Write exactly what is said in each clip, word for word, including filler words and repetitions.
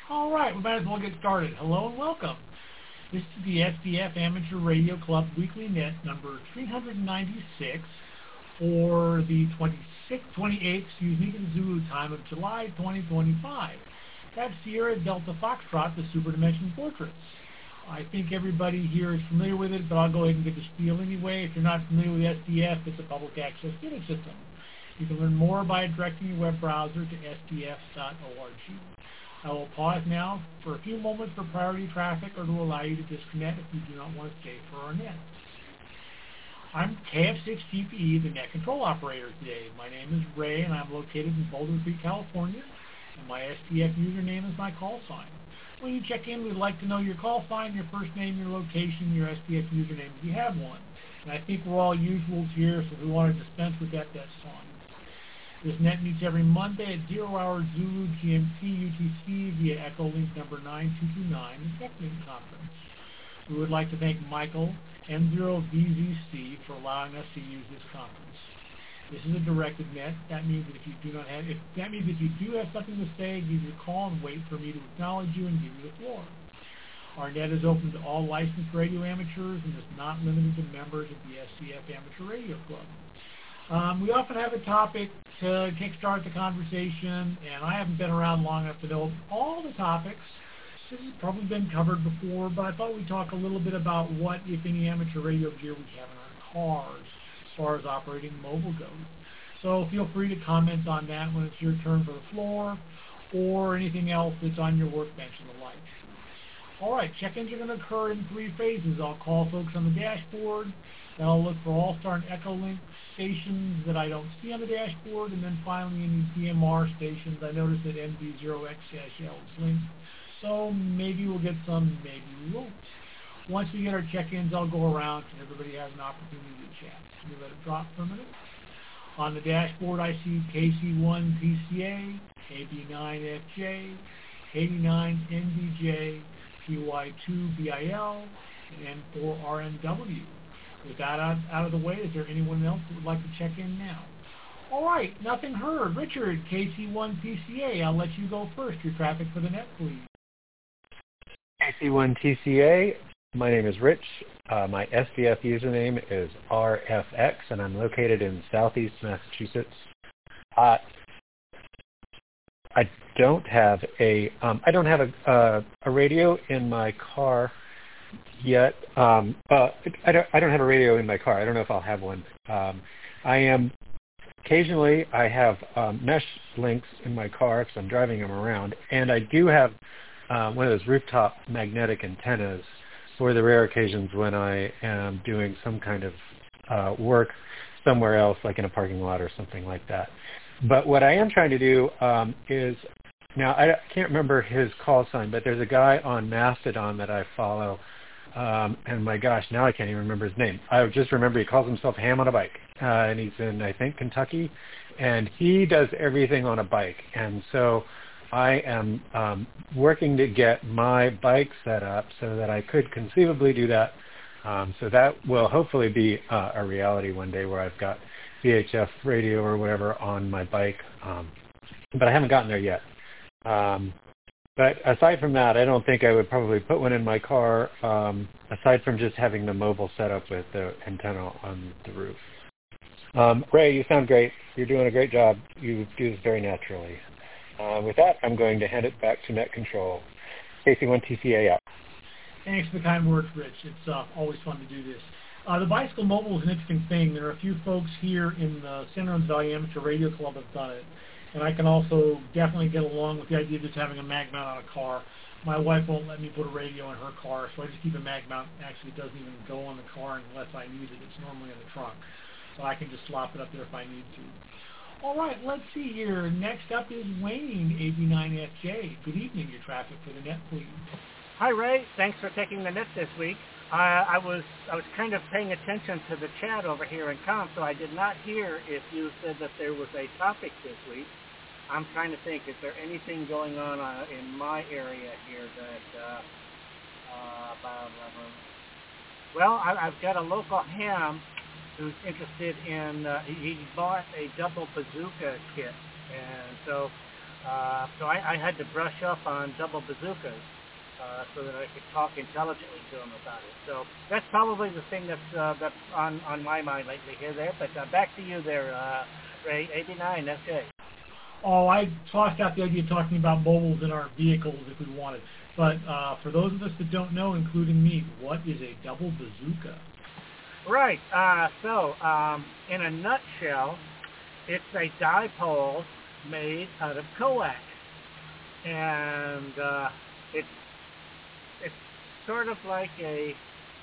All right, we might as well get started. Hello and welcome. This is the S D F Amateur Radio Club Weekly Net number three hundred ninety-six for the twenty-sixth, twenty-eighth, excuse me, Zulu time of July twenty twenty-five. That's Sierra Delta Foxtrot, the Super Dimension Fortress. I think everybody here is familiar with it, but I'll go ahead and get the spiel anyway. If you're not familiar with S D F, it's a public access data system. You can learn more by directing your web browser to S D F dot org. I will pause now for a few moments for priority traffic or to allow you to disconnect if you do not want to stay for our net. I'm K F six G P E, the net control operator today. My name is Ray, and I'm located in Boulder Creek, California, and my S D F username is my call sign. When you check in, we'd like to know your call sign, your first name, your location, your S D F username if you have one. And I think we're all usuals here, so if we want to dispense with that, that's fine. This net meets every Monday at zero hour Zulu G M T U T C via Echolink number nine two two nine, the TechLink conference. We would like to thank Michael M zero V Z C for allowing us to use this conference. This is a directed net. That means that if you do not have, if, that means if you do have something to say, give your call and wait for me to acknowledge you and give you the floor. Our net is open to all licensed radio amateurs and is not limited to members of the S D F Amateur Radio Club. Um, we often have a topic to kickstart the conversation, and I haven't been around long enough to know all the topics. This has probably been covered before, but I thought we'd talk a little bit about what, if any, amateur radio gear we have in our cars as far as operating mobile goes. So feel free to comment on that when it's your turn for the floor, or anything else that's on your workbench and the like. All right, check-ins are going to occur in three phases. I'll call folks on the dashboard, then I'll look for All-Star and Echolink stations that I don't see on the dashboard, and then finally any D M R stations. I noticed that M D zero X L is linked, so maybe we'll get some, maybe we won't. Once we get our check-ins, I'll go around and everybody has an opportunity to chat. Let me let it drop for a minute. On the dashboard, I see K C one P C A, A B nine F J, eighty-nine N D J, P Y two B I L, and N four R N W. With that out, out of the way, is there anyone else who would like to check in now? All right, nothing heard. Richard, K C one P C A, I'll let you go first. Your traffic for the net, please. K C one T C A, my name is Rich. Uh, my S D F username is R F X, and I'm located in Southeast Massachusetts. Uh, I don't have a um, I don't have a uh, a radio in my car yet. Um, uh, I don't I don't have a radio in my car. I don't know if I'll have one. Um, I am occasionally I have um, mesh links in my car because I'm driving them around, and I do have uh, one of those rooftop magnetic antennas for the rare occasions when I am doing some kind of uh, work somewhere else, like in a parking lot or something like that. But what I am trying to do um, is, now I can't remember his call sign, but there's a guy on Mastodon that I follow, um, and my gosh, now I can't even remember his name. I just remember he calls himself Ham on a Bike, uh, and he's in, I think, Kentucky, and he does everything on a bike. And so I am um, working to get my bike set up so that I could conceivably do that. Um, so that will hopefully be uh, a reality one day where I've got V H F radio or whatever on my bike, um, but I haven't gotten there yet. Um, but aside from that, I don't think I would probably put one in my car, um, aside from just having the mobile set up with the antenna on the roof. Um, Ray, you sound great. You're doing a great job. You do this very naturally. Uh, with that, I'm going to hand it back to Net Control. K C one T C A out. Thanks for the kind words, Rich. It's uh, always fun to do this. Uh, the Bicycle Mobile is an interesting thing. There are a few folks here in the San Lorenzo Valley Amateur Radio Club have done it, and I can also definitely get along with the idea of just having a mag mount on a car. My wife won't let me put a radio in her car, so I just keep a mag mount. Actually, it doesn't even go on the car unless I need it. It's normally in the trunk, so I can just slop it up there if I need to. All right, let's see here. Next up is Wayne, A B nine F J. Good evening. Your traffic for the net, please. Hi, Ray. Thanks for taking the net this week. Uh, I was I was kind of paying attention to the chat over here in com, so I did not hear if you said that there was a topic this week. I'm trying to think, is there anything going on uh, in my area here that, uh, uh, blah, blah, blah. Well, I, I've got a local ham who's interested in, uh, he, he bought a double bazooka kit, and so Uh, so I, I had to brush up on double bazookas uh, so that I could talk intelligently to him about it. So that's probably the thing that's uh, that's on, on my mind lately here there. But uh, back to you there, uh, Ray, eighty-nine F J. Oh, I tossed out the idea of talking about mobiles in our vehicles if we wanted. But uh, for those of us that don't know, including me, what is a double bazooka? Right. Uh, so, um, in a nutshell, it's a dipole made out of coax, and uh, it's it's sort of like a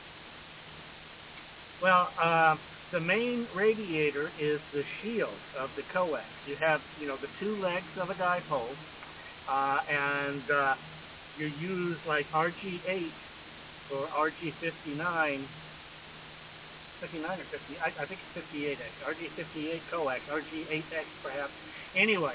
well. Uh, the main radiator is the shield of the coax. You have, you know, the two legs of a dipole, uh, and uh, you use like R G eight or R G fifty-nine. fifty-nine or fifty, I, I think it's fifty-eight X, R G fifty-eight coax, R G eight X perhaps. Anyway,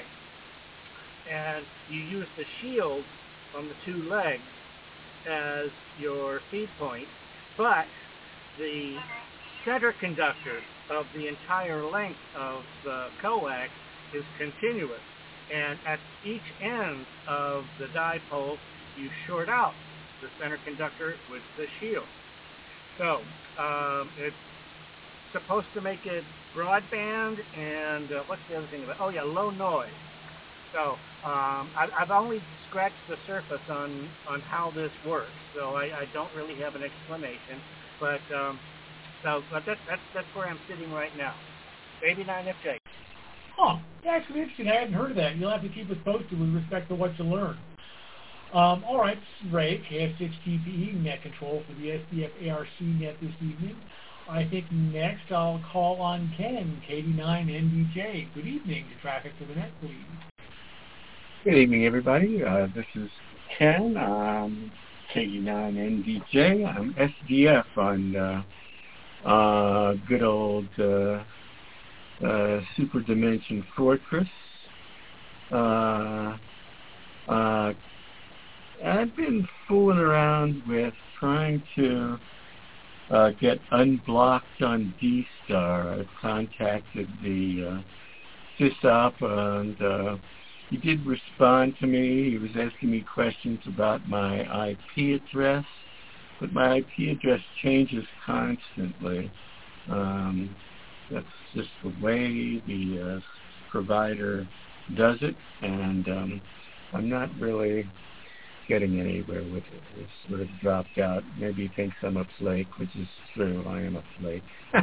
and you use the shield on the two legs as your feed point, but the center conductor of the entire length of the coax is continuous, and at each end of the dipole you short out the center conductor with the shield. So um, it's supposed to make it broadband and uh, what's the other thing about? Oh yeah, low noise. So um, I, I've only scratched the surface on on how this works, so I, I don't really have an explanation. But um, so but that's that's that's where I'm sitting right now. eighty-nine F J. Oh, that's interesting. I hadn't heard of that. You'll have to keep us posted with respect to what you learn. Um, all right, this is Ray, K F six G P E net control for the S D F A R C net this evening. I think next I'll call on Ken, K D nine N D J. Good evening to Traffic to the Net, please. Good evening, everybody. Uh, this is Ken, um, K D nine N D J. I'm S D F on uh, uh, good old uh, uh, Super Dimension Fortress. Uh, uh, I've been fooling around with trying to Uh, get unblocked on D-Star. I've contacted the uh, SysOp, and uh, he did respond to me. He was asking me questions about my I P address, but my I P address changes constantly. Um, that's just the way the uh, provider does it, and um, I'm not really getting anywhere with it. It's sort of dropped out. Maybe he thinks I'm a flake, which is true. I am a flake.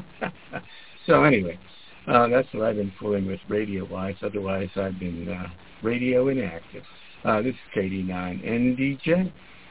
So anyway, uh, that's what I've been fooling with radio-wise. Otherwise, I've been uh, radio inactive. Uh, this is K D nine N D J.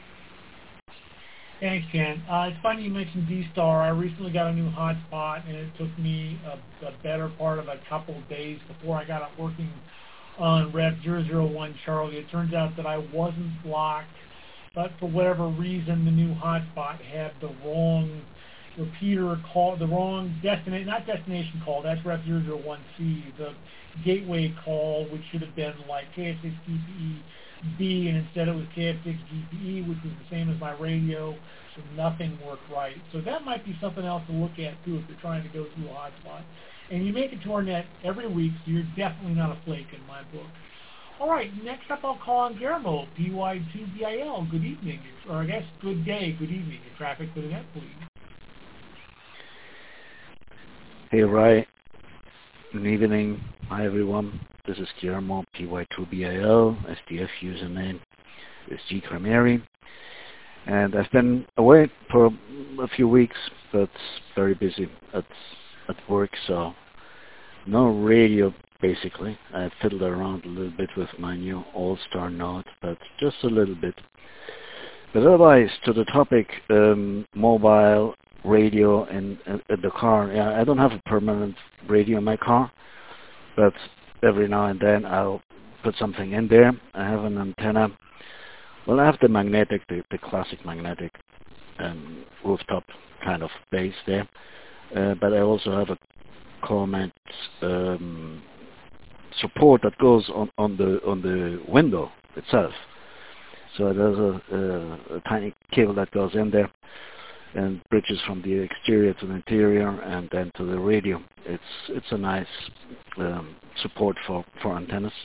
Thanks, Ken. Uh, it's funny you mentioned D-Star. I recently got a new hotspot, and it took me a, a better part of a couple of days before I got it working on Rep zero zero one Charlie. It turns out that I wasn't blocked, but for whatever reason, the new hotspot had the wrong repeater call, the wrong destination, not destination call, that's Rep zero zero one C, the gateway call, which should have been like K F six G P E B, and instead it was K F six G P E, which was the same as my radio, so nothing worked right. So that might be something else to look at, too, if you're trying to go through a hotspot. And you make it to our net every week, so you're definitely not a flake in my book. All right, next up I'll call on Guillermo, P Y two B I L. Good evening, or I guess good day, good evening. Your Traffic to the Net, please. Hey, Ray. Good evening. Hi, everyone. This is Guillermo, P Y two B I L. S D F username is G Cremeri. And I've been away for a few weeks, but very busy at, at work, so no radio, basically. I fiddled around a little bit with my new All-Star Note, but just a little bit. But otherwise, to the topic, um, mobile radio in, in, in the car. Yeah, I don't have a permanent radio in my car, but every now and then I'll put something in there. I have an antenna. Well, I have the magnetic, the, the classic magnetic um, rooftop kind of base there, uh, but I also have a Comet um, support that goes on, on the on the window itself. So there's a, a, a tiny cable that goes in there and bridges from the exterior to the interior and then to the radio. It's it's a nice um, support for, for antennas.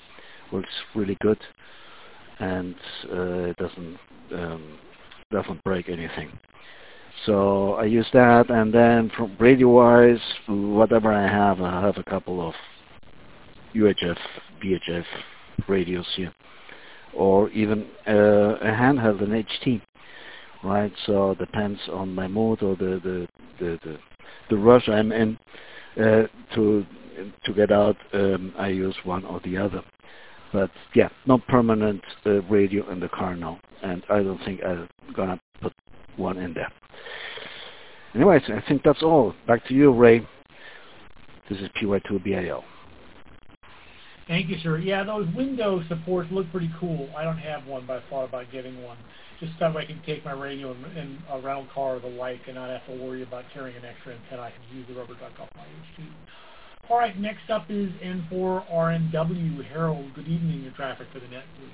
works really good, and uh, it doesn't um, doesn't break anything. So I use that, and then from radio-wise, whatever I have, I have a couple of U H F, V H F radios here, or even uh, a handheld, an H T, right? So it depends on my mood or the the the, the, the rush I'm in uh, to to get out. Um, I use one or the other, but yeah, no permanent uh, radio in the car now, and I don't think I'm gonna put one in there. Anyways, I think that's all. Back to you, Ray. This is P Y two B I L. Thank you, sir. Yeah, those window supports look pretty cool. I don't have one, but I thought about getting one. Just so I can take my radio in, in a rental car or the like and not have to worry about carrying an extra antenna. I can use the rubber duck off my H T. All right, next up is N four R N W. Harold, good evening. Your traffic for the net, please.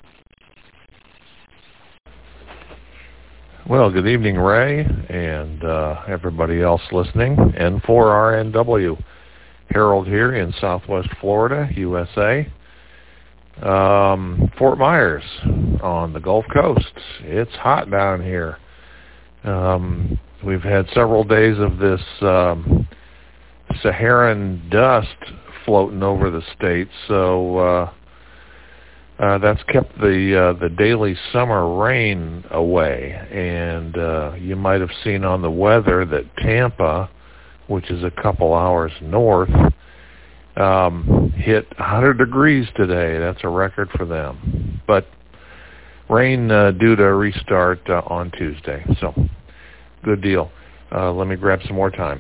Well, good evening, Ray, and uh, everybody else listening. N four R N W. Harold here in Southwest Florida, U S A. Um, Fort Myers on the Gulf Coast. It's hot down here. Um, we've had several days of this um, Saharan dust floating over the state, so uh, uh, that's kept the uh, the daily summer rain away. And uh, you might have seen on the weather that Tampa, which is a couple hours north, um, hit one hundred degrees today. That's a record for them. But rain uh, due to restart uh, on Tuesday. So good deal. Uh, let me grab some more time.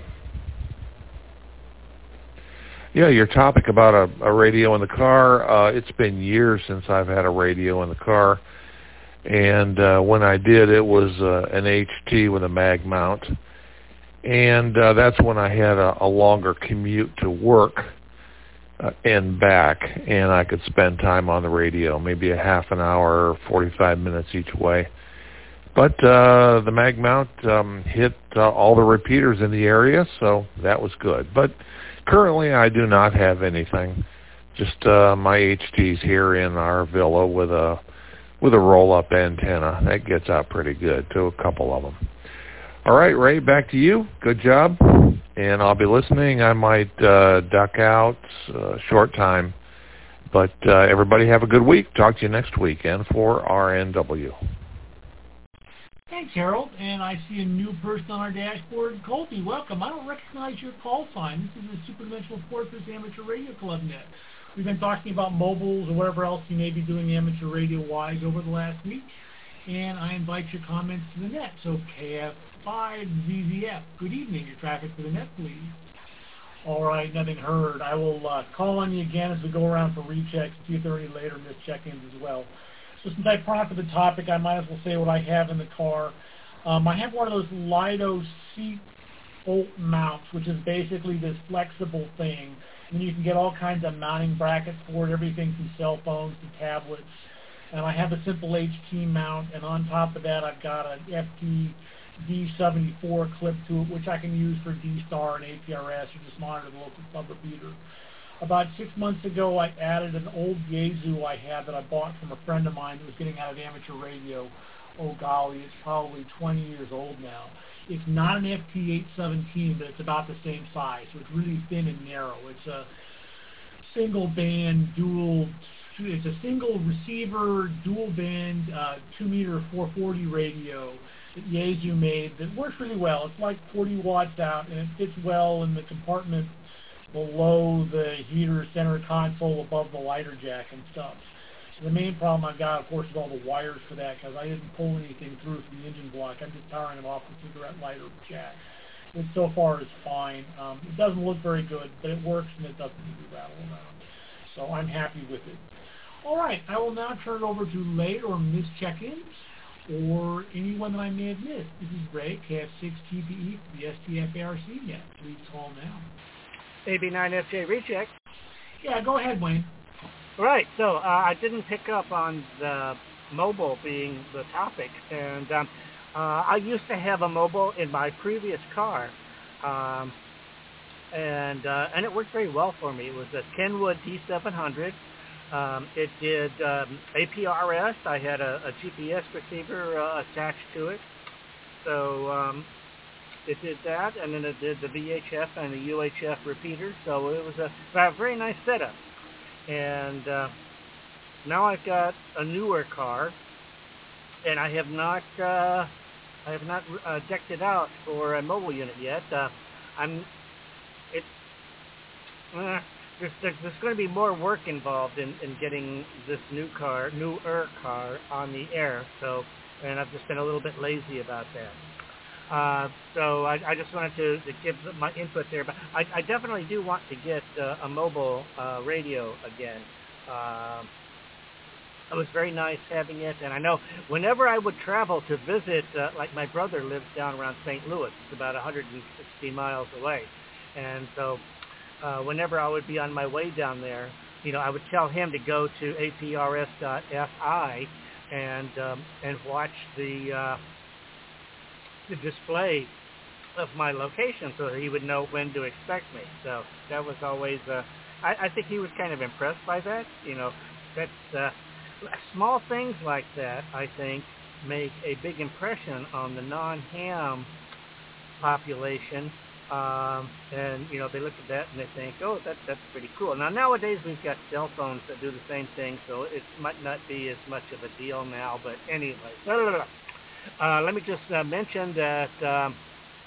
Yeah, your topic about a, a radio in the car, uh, it's been years since I've had a radio in the car. And uh, when I did, it was uh, an H T with a mag mount. And uh, that's when I had a, a longer commute to work uh, and back, and I could spend time on the radio, maybe a half an hour or forty-five minutes each way. But uh, the mag mount um, hit uh, all the repeaters in the area, so that was good. But currently I do not have anything, just uh, my H Ts here in our villa with a, with a roll-up antenna. That gets out pretty good to a couple of them. All right, Ray, back to you. Good job. And I'll be listening. I might uh, duck out a short time. But uh, everybody have a good week. Talk to you next week. N four R N W. Thanks, Harold. And I see a new person on our dashboard. Colby, welcome. I don't recognize your call sign. This is the Superdimensional Fortress Amateur Radio Club net. We've been talking about mobiles or whatever else you may be doing amateur radio-wise over the last week. And I invite your comments to the net. So K F five Z Z F, good evening. Your traffic for the net, please. All right, nothing heard. I will uh, call on you again as we go around for rechecks, see if there are any later missed check-ins as well. So since I prompted the topic, I might as well say what I have in the car. Um, I have one of those Lido seat bolt mounts, which is basically this flexible thing. And you can get all kinds of mounting brackets for it, everything from cell phones to tablets. And I have a simple H T mount, and on top of that I've got an F T D seventy-four clip to it, which I can use for D-Star and A P R S or just monitor the local club repeater. About six months ago, I added an old Yaesu I had that I bought from a friend of mine who was getting out of amateur radio. Oh golly, it's probably twenty years old now. It's not an F T eight seventeen, but it's about the same size, so it's really thin and narrow. It's a single band, dual, it's a single receiver, dual band, uh, two meter four forty radio that Yaesu made that works really well. It's like forty watts out, and it fits well in the compartment below the heater center console above the lighter jack and stuff. So the main problem I've got, of course, is all the wires for that, because I didn't pull anything through from the engine block. I'm just powering them off the cigarette lighter jack, which so far is fine. Um, it doesn't look very good, but it works and it doesn't need to rattle around. So I'm happy with it. All right, I will now turn it over to late or missed check-ins or anyone that I may have missed. This is Ray, K F six T P E for the S D F A R C net. Please call now. A B nine F J recheck. Yeah, go ahead, Wayne. Right, so uh, I didn't pick up on the mobile being the topic, and um, uh, I used to have a mobile in my previous car, um, and uh, and it worked very well for me. It was a Kenwood D seven hundred. Uh, Um, it did um, A P R S. I had a, a G P S receiver uh, attached to it. So um, it did that, and then it did the V H F and the U H F repeater. So it was a, a very nice setup. And uh, now I've got a newer car, and I have not uh, I have not uh, decked it out for a mobile unit yet. Uh, I'm it. Uh, There's, there's, there's going to be more work involved in, in getting this new car, newer car, on the air. So, and I've just been a little bit lazy about that. Uh, so I, I just wanted to, to give my input there. But I, I definitely do want to get uh, a mobile uh, radio again. Uh, it was very nice having it, and I know whenever I would travel to visit, uh, like my brother lives down around Saint Louis, it's about one hundred sixty miles away, and so. Uh, whenever I would be on my way down there, you know, I would tell him to go to A P R S dot F I and um, and watch the uh, the display of my location, so that he would know when to expect me. So that was always, uh, I, I think he was kind of impressed by that. You know, that's uh, small things like that. I think make a big impression on the non-ham population. Um, and, you know, they look at that and they think, oh, that, that's pretty cool. Now, nowadays we've got cell phones that do the same thing, so it might not be as much of a deal now. But anyway, blah, blah, blah. Uh, let me just uh, mention that um,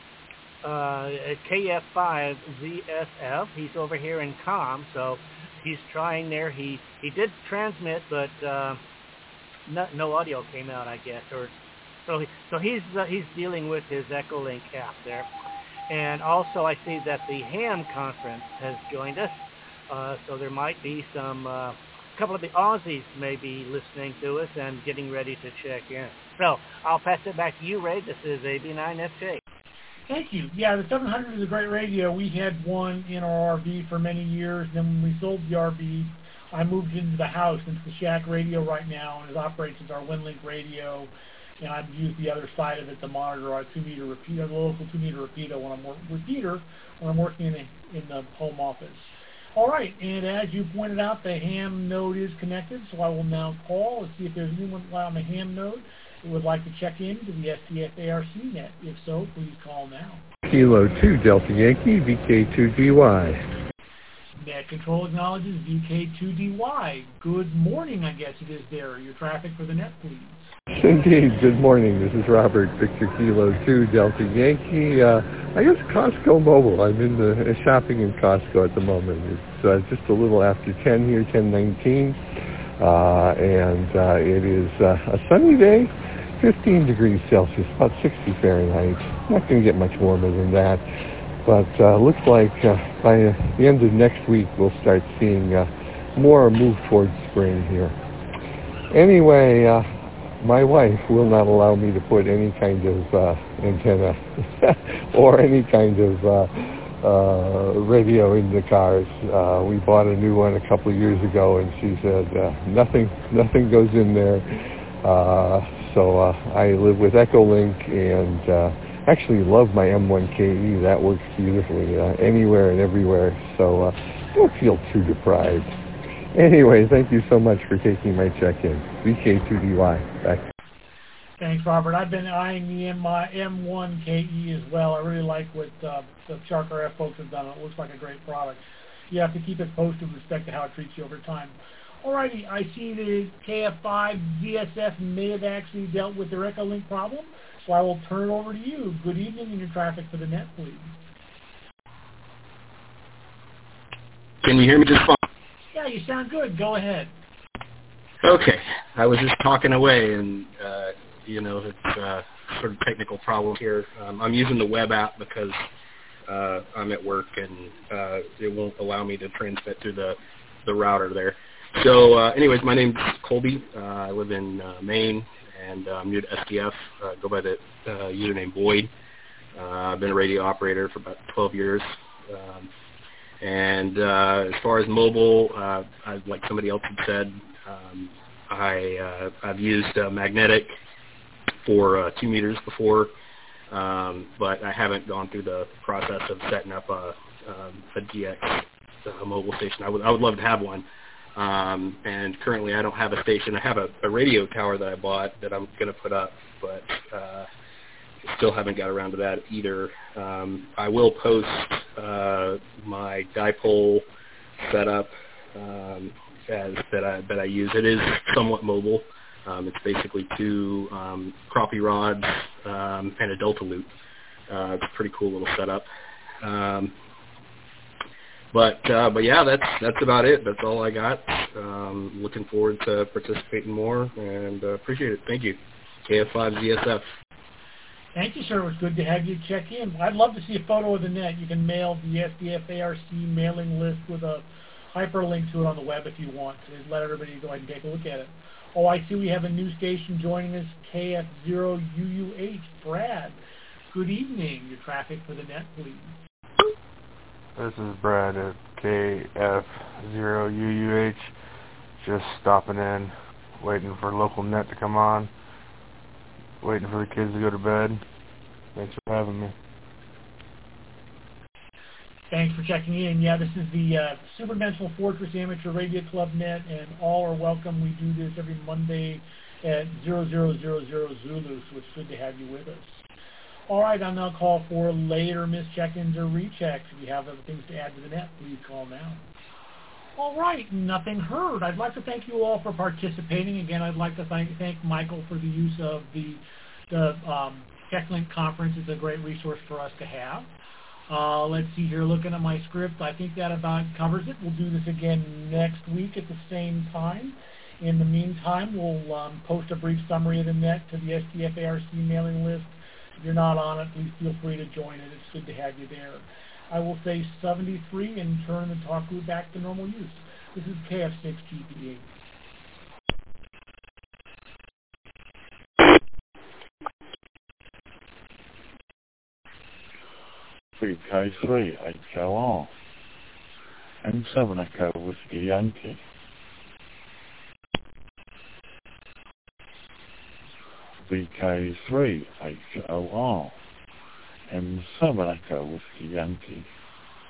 uh, K F five Z S F, he's over here in COM, so he's trying there. He, he did transmit, but uh, no, no audio came out, I guess. Or So, he, so he's, uh, he's dealing with his Echolink app there. And also I see that the ham conference has joined us, uh, so there might be some, a uh, couple of the Aussies may be listening to us and getting ready to check in. So I'll pass it back to you, Ray. This is A B nine F J. Thank you. Yeah, the seven hundred is a great radio. We had one in our R V for many years. Then when we sold the R V, I moved into the house, into the shack radio right now, and it operates as our WinLink radio. And I've used the other side of it to monitor our two-meter repeater, the local two-meter repeater when I'm wor- repeater when I'm working in, a, in the home office. All right, and as you pointed out, the ham node is connected, so I will now call and see if there's anyone on the ham node who would like to check in to the S D F A R C net. If so, please call now. Kilo two Delta Yankee V K two D Y. Net Control acknowledges V K two D Y. Good morning, I guess it is there. Your traffic for the net, please. Indeed. Good morning. This is Robert, Victor Kilo two Delta Yankee. Uh, I guess Costco Mobile. I'm in the uh, shopping in Costco at the moment. It's uh, just a little after ten here, ten nineteen, uh, and uh, it is uh, a sunny day, fifteen degrees Celsius, about sixty Fahrenheit. Not going to get much warmer than that, but uh, looks like uh, by uh, the end of next week we'll start seeing uh, more move towards spring here. Anyway. Uh, My wife will not allow me to put any kind of uh, antenna or any kind of uh, uh, radio in the cars. Uh, we bought a new one a couple of years ago, and she said uh, nothing, nothing goes in there. Uh, so uh, I live with Echolink, and uh, actually love my M one K E. That works beautifully uh, anywhere and everywhere. So uh, don't feel too deprived. Anyway, thank you so much for taking my check-in. V K two D Y. Back. Thanks, Robert. I've been eyeing the M one K E as well. I really like what uh, the Shark R F folks have done. It looks like a great product. You have to keep it posted with respect to how it treats you over time. Alrighty, I see the K F five Z S F may have actually dealt with their Echolink problem, so I will turn it over to you. Good evening and your traffic for the net, please. Can you hear me just fine? Yeah, you sound good. Go ahead. Okay. I was just talking away, and, uh, you know, it's uh, sort of technical problem here. Um, I'm using the web app because uh, I'm at work, and uh, it won't allow me to transmit through the, the router there. So, uh, anyways, my name's Colby. Uh, I live in uh, Maine, and uh, I'm new to S D F. Uh, go by the uh, username Boyd. Uh, I've been a radio operator for about twelve years. Um, And uh, as far as mobile, uh, I, like somebody else had said, um, I, uh, I've used uh, magnetic for uh, two meters before, um, but I haven't gone through the process of setting up a, um, a D X a mobile station. I would, I would love to have one. Um, and currently I don't have a station. I have a, a radio tower that I bought that I'm going to put up, but uh, still haven't got around to that either. Um, I will post uh, my dipole setup um, as, that I that I use. It is somewhat mobile. Um, it's basically two um, crappie rods um, and a delta loop. Uh, it's a pretty cool little setup. Um, But uh, but yeah, that's that's about it. That's all I got. Um, looking forward to participating more, and uh, appreciate it. Thank you. K F five Z S F. Thank you, sir. It was good to have you check in. I'd love to see a photo of the net. You can mail the S D F A R C mailing list with a hyperlink to it on the web if you want. To let everybody go ahead and take a look at it. Oh, I see we have a new station joining us, K F zero U U H. Brad, good evening. Your traffic for the net, please. This is Brad at K F zero U U H, just stopping in, waiting for local net to come on, waiting for the kids to go to bed. Thanks for having me. Thanks for checking in. Yeah, this is the uh, Superdimensional Fortress Amateur Radio Club Net, and all are welcome. We do this every Monday at zero zero zero zero Zulu, so it's good to have you with us. All right, I'll now call for later missed check-ins or rechecks. If you have other things to add to the net, please call now. All right, nothing heard. I'd like to thank you all for participating. Again, I'd like to thank, thank Michael for the use of the, the um, TechLink conference. It's a great resource for us to have. Uh, let's see here, looking at my script, I think that about covers it. We'll do this again next week at the same time. In the meantime, we'll um, post a brief summary of the net to the S D F A R C mailing list. If you're not on it, please feel free to join it. It's good to have you there. I will say seventy-three and turn the talk group back to normal use. This is K F six G P eight. V K three, H O R. M seven Echo Whiskey Yankee. V K three, H O R. M seven Echo Whiskey Yankee.